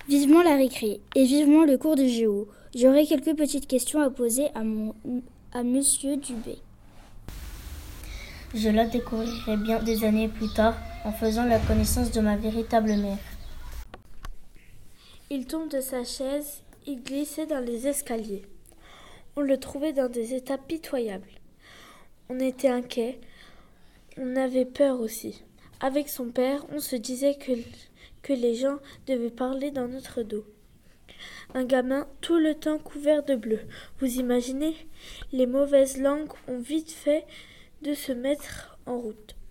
Vivement la récré et vivement le cours de géo. J'aurais quelques petites questions à poser à Monsieur Dubé. Je la découvrirai bien des années plus tard en faisant la connaissance de ma véritable mère. Il tombe de sa chaise, il glissait dans les escaliers. On le trouvait dans des états pitoyables. On était inquiet, on avait peur aussi. Avec son père, on se disait que les gens devaient parler dans notre dos. Un gamin tout le temps couvert de bleu. Vous imaginez? Les mauvaises langues ont vite fait de se mettre en route.